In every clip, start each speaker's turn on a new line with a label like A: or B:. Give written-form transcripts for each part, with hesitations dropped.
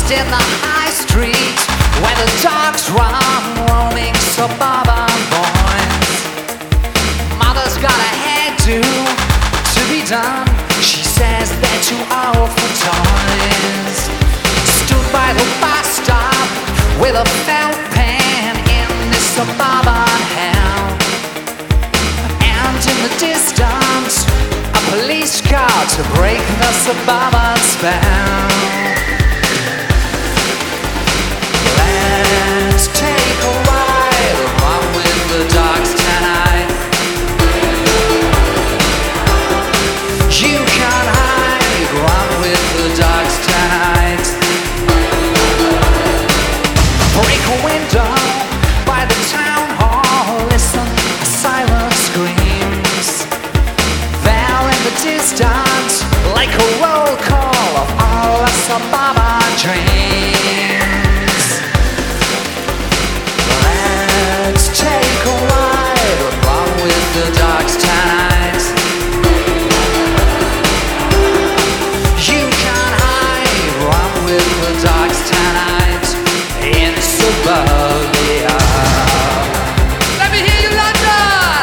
A: in the high street where the dogs run, roaming suburban boys. Mother's got a hairdo to be done. She says they're too old for toys. Stood by the bus stop with a felt pen in this suburban hell. And in the distance, a police car to break the suburban spell. Let's take a ride, run with the dogs tonight. You can't hide, run with the dogs tonight. Break a window by the town hall, listen, a siren screams. There in the distance, like a roll call of all the suburban dreams. Let's take a ride, run with the dogs tonight. You can't hide, run with the dogs tonight in suburbia. Let me hear you, London!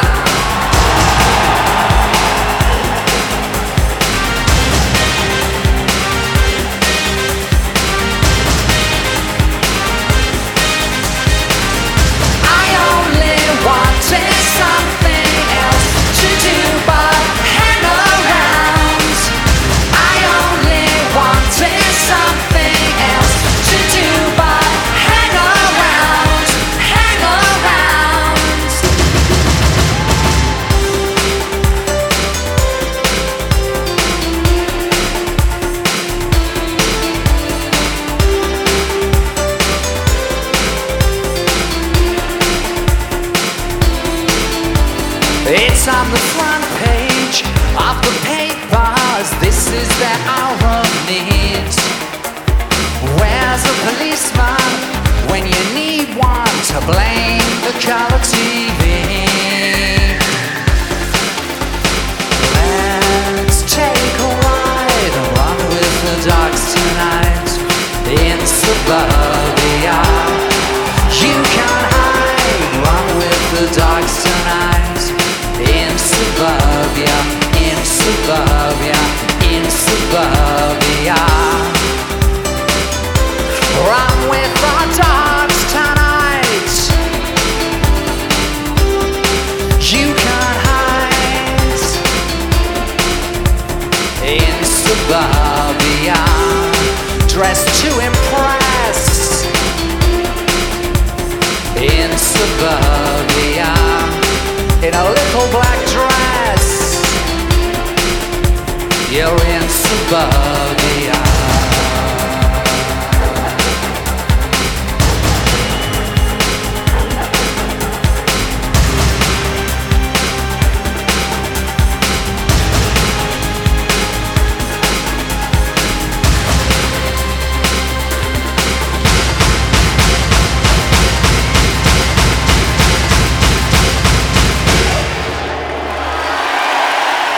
A: I only wanted something else to do but hang around. I only wanted something else to do but hang around, hang around. It's on the front page of the papers. This is their hour of need. Where's a policeman when you need one to blame the color TV? Let's take a ride, run with the dogs tonight in suburbia. You can't hide, run with the dogs tonight in suburbia, in suburbia, in suburbia. Run with the dogs tonight. You can't hide in suburbia. Dressed to impress in suburbia. In a little black dress, you're in suburbia.